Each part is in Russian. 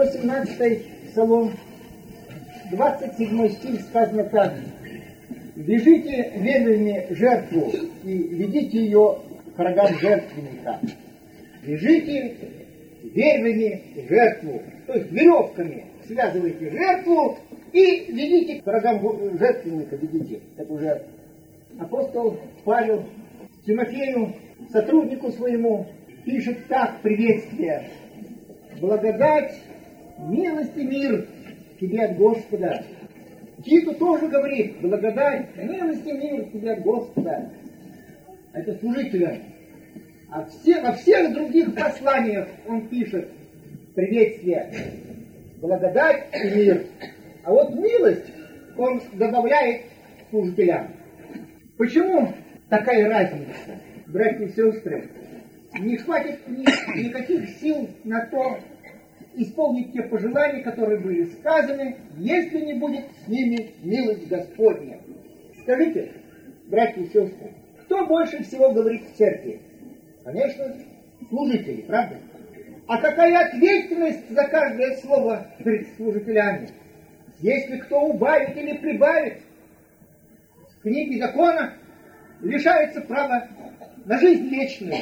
117 Псалом, 27 стих сказано так. «Вяжите верными жертву и ведите ее к рогам жертвенника». Вяжите верными жертву, то есть веревками связывайте жертву и ведите к рогам жертвенника, ведите эту жертву. Апостол Павел Тимофею, сотруднику своему, пишет так приветствие: «Благодать, милость и мир тебе от Господа». Титу тоже говорит: «Благодать, милость и мир тебе от Господа». Это служителя. А во всех других посланиях он пишет приветствие: «Благодать и мир». А вот милость он добавляет служителям. Почему такая разница, братья и сестры? Не хватит никаких сил на то исполнить те пожелания, которые были сказаны, если не будет с ними милость Господня. Скажите, братья и сестры, кто больше всего говорит в церкви? Конечно, служители, правда? А какая ответственность за каждое слово перед служителями? Если кто убавит или прибавит, в книге закона лишается права на жизнь вечную.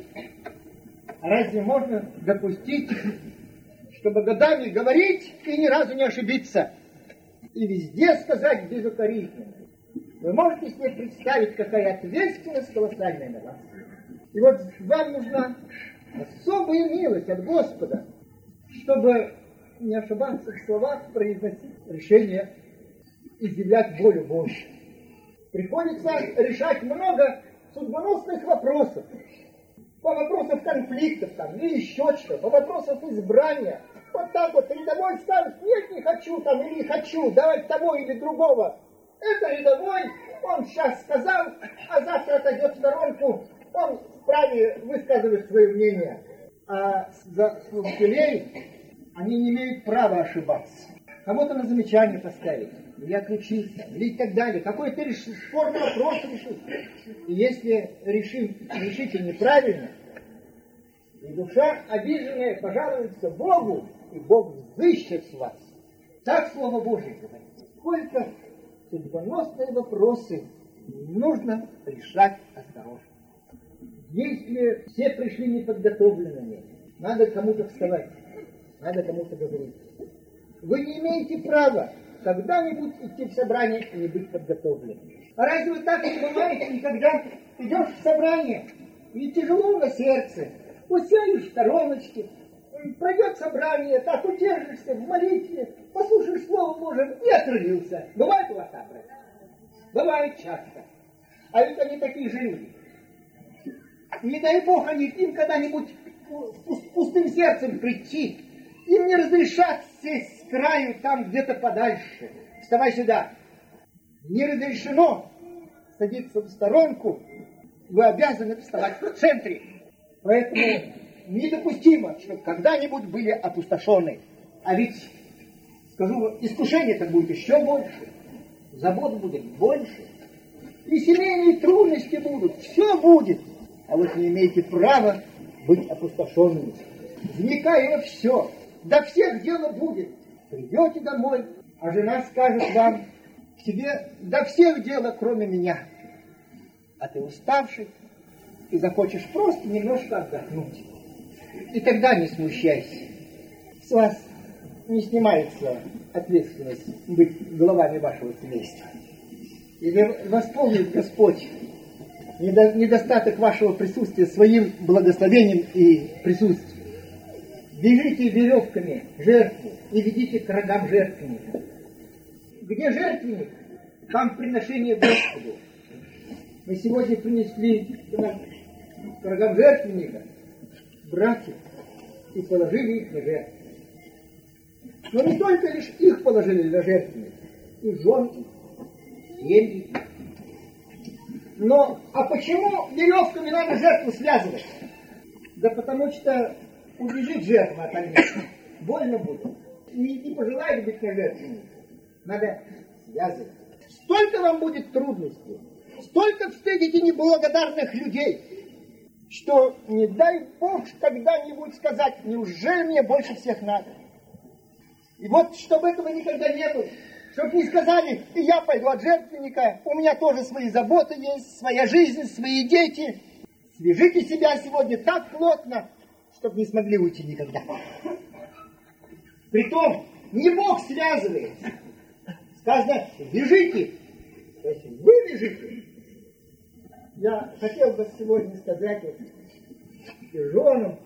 Разве можно допустить, чтобы годами говорить и ни разу не ошибиться, и везде сказать безукоризненно? Вы можете себе представить, какая ответственность колоссальная на вас? И вот вам нужна особая милость от Господа, чтобы не ошибаться в словах, произносить решение, изъявлять волю Божью. Приходится решать много судьбоносных вопросов. По вопросам конфликтов там, или еще что, по вопросам избрания. Вот так вот рядовой скажет: нет, не хочу там, или хочу, давать того или другого. Это рядовой, он сейчас сказал, а завтра отойдет в сторонку, он вправе высказывать свое мнение. А за служителей они не имеют права ошибаться. Кого-то на замечание поставить, или отключиться, или и так далее. Какой-то спорный вопрос решить. И если решите неправильно, и душа обиженная пожалуется Богу, и Бог взыщет с вас. Так Слово Божие говорит. Сколько судьбоносные вопросы нужно решать осторожно. Если все пришли неподготовленными, надо кому-то вставать, надо кому-то говорить. Вы не имеете права когда-нибудь идти в собрание и не быть подготовленным. А разве вы так не бываете, когда идешь в собрание, и тяжело на сердце, вот сядешь в стороночке, пройдет собрание, так удержишься в молитве, послушаешь Слово Божие и открылился. Бывает у вас так, братья? Бывает часто. А ведь они такие же люди. Не дай Бог им когда-нибудь с пустым сердцем прийти. Им не разрешат сесть с краю там где-то подальше. Вставай сюда. Не разрешено садиться в сторонку. Вы обязаны вставать в центре. Поэтому недопустимо, чтобы когда-нибудь были опустошены. А ведь, скажу, искушение-то будет еще больше. Забот будет больше. И семейные трудности будут. Все будет. А вы не имеете права быть опустошенными. Вникая во все. До всех дело будет. Придете домой, а жена скажет вам: тебе до всех дело, кроме меня. А ты уставший и захочешь просто немножко отдохнуть. И тогда не смущайся. С вас не снимается ответственность быть главами вашего семейства. Или восполнит Господь недостаток вашего присутствия своим благословением и присутствием. Вяжите веревками жертву и ведите к рогам жертвенника. Где жертвенник, там приношение Господу. Мы сегодня принесли к рогам жертвенника братьев и положили их на жертву. Но не только лишь их положили на жертвенник, и жен их, семьи их. Но, а почему веревками надо жертву связывать? Да потому что убежит жертва от огня. Больно будет. Не пожелает быть на жертвеннике. Надо связывать. Столько вам будет трудностей, столько встретите неблагодарных людей, что не дай Бог когда-нибудь сказать: неужели мне больше всех надо? И вот, чтобы этого никогда не было, чтобы не сказали, и я пойду от жертвенника, у меня тоже свои заботы есть, своя жизнь, свои дети. Свяжите себя сегодня так плотно, чтобы не смогли уйти никогда. Притом, не Бог связывает. Сказано, вяжите. То есть вы вяжите. Я хотел бы сегодня сказать женам,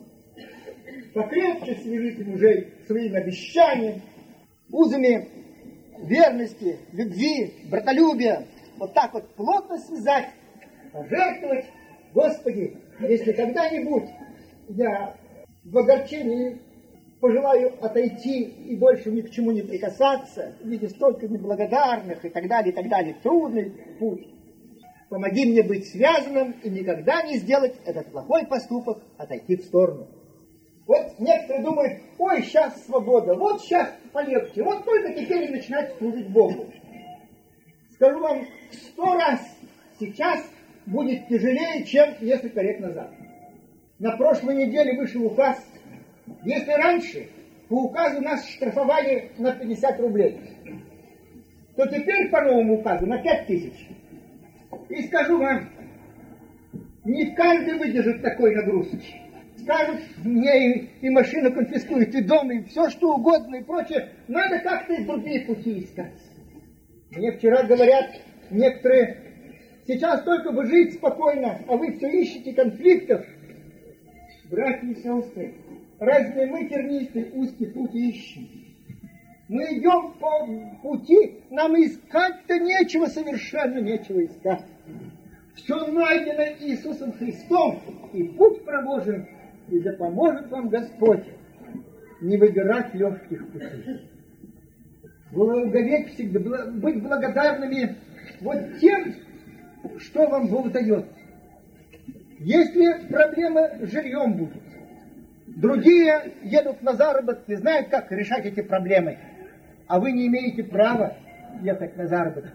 покрепче свяжите мужей своим обещанием, узами верности, любви, братолюбия. Вот так вот плотно связать, пожертвовать. Господи, если когда-нибудь я в огорчении пожелаю отойти и больше ни к чему не прикасаться, видя столько неблагодарных и так далее, трудный путь, помоги мне быть связанным и никогда не сделать этот плохой поступок, отойти в сторону. Вот некоторые думают, ой, сейчас свобода, вот сейчас полегче, вот только теперь начинать служить Богу. Скажу вам 100 раз, сейчас будет тяжелее, чем несколько лет назад. На прошлой неделе вышел указ. Если раньше по указу нас штрафовали на 50 рублей, то теперь по новому указу на 5000. И скажу вам, не каждый выдержит такой нагрузки. Скажут, мне и машину конфискуют, и дом, и все что угодно, и прочее. Надо как-то и другие пути искать. Мне вчера говорят некоторые, сейчас только бы жить спокойно, а вы все ищете конфликтов. Братья и сестры, разве мы тернистый узкий путь ищем? Мы идем по пути, нам искать-то нечего, совершенно нечего искать. Все найдено Иисусом Христом, и путь проложен, и да поможет вам Господь не выбирать легких путей. Благоговеть всегда, быть благодарными вот тем, что вам Бог дает. Если проблема с жильем будет, другие едут на заработки, знают, как решать эти проблемы, а вы не имеете права ехать на заработки.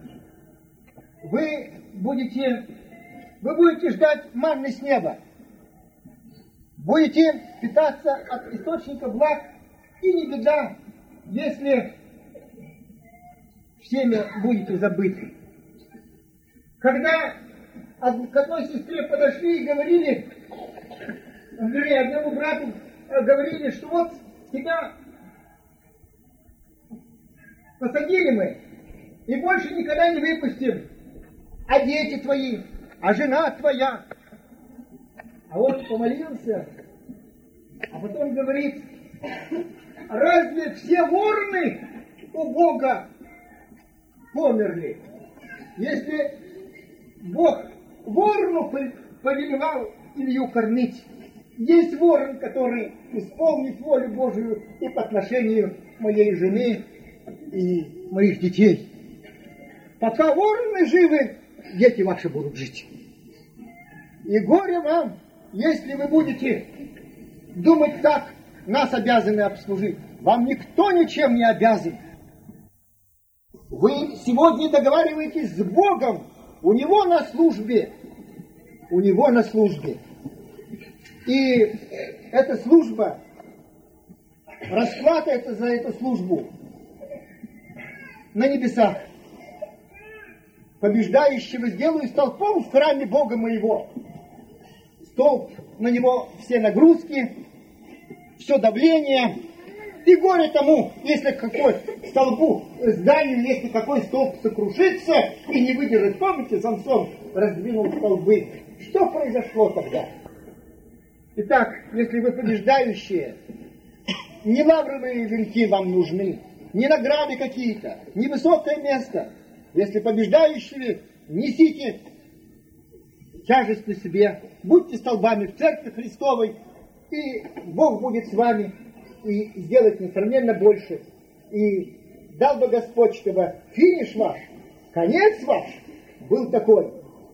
Вы будете ждать манны с неба, будете питаться от источника благ, и не беда, если всеми будете забыты. Когда к одной сестре подошли и говорили, одному брату говорили, что вот тебя посадили мы, и больше никогда не выпустим, а дети твои, а жена твоя. А вот помолился, а потом говорит, разве все вороны у Бога померли? Если Бог ворону повелевал Илью кормить, есть ворон, который исполнит волю Божию и по отношению моей жены и моих детей. Пока вороны живы, дети ваши будут жить. И горе вам, если вы будете думать так, нас обязаны обслужить. Вам никто ничем не обязан. Вы сегодня договариваетесь с Богом, у Него на службе. У Него на службе. И эта служба, расплата это за эту службу на небесах. Побеждающего сделаю столпом в храме Бога моего. Столб, на него все нагрузки, все давление. И горе тому, если какой столбу, зданию, если какой столб сокрушится и не выдержит. Помните, Самсон раздвинул столбы. Что произошло тогда? Итак, если вы побеждающие, не лавровые венки вам нужны, не награды какие-то, не высокое место. Если побеждающие, несите тяжесть на себе, будьте столбами в Церкви Христовой, и Бог будет с вами, и сделать несравненно больше. И дал бы Господь, чтобы финиш ваш, конец ваш был такой.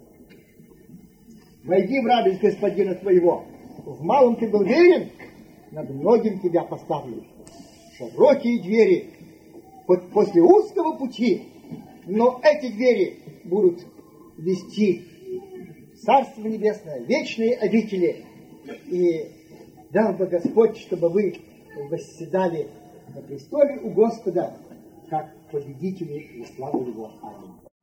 Войди в радость Господина твоего. В малом ты был верен, над многим тебя поставлю. Широкие двери после узкого пути, но эти двери будут вести в Царство Небесное, вечные обители. И дал бы Господь, чтобы вы восседали на престоле у Господа, как победители во славу Его. Аминь.